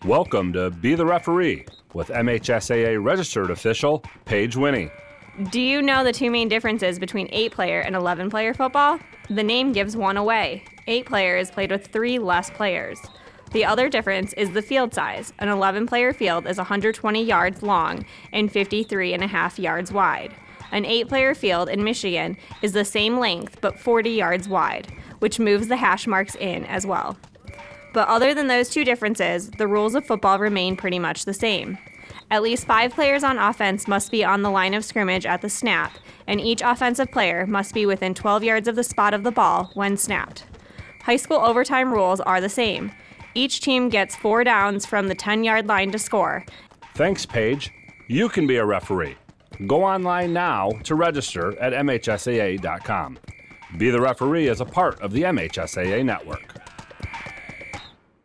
Welcome to Be the Referee with MHSAA registered official Paige Winnie. Do you know the two main differences between 8-player and 11-player football? The name gives one away. 8 players played with 3 less players. The other difference is the field size. An 11-player field is 120 yards long and 53.5 yards wide. An 8-player field in Michigan is the same length but 40 yards wide, which moves the hash marks in as well. But other than those two differences, the rules of football remain pretty much the same. At least 5 players on offense must be on the line of scrimmage at the snap, and each offensive player must be within 12 yards of the spot of the ball when snapped. High school overtime rules are the same. Each team gets 4 downs from the 10-yard line to score. Thanks, Paige. You can be a referee. Go online now to register at MHSAA.com. Be the Referee is a part of the MHSAA network.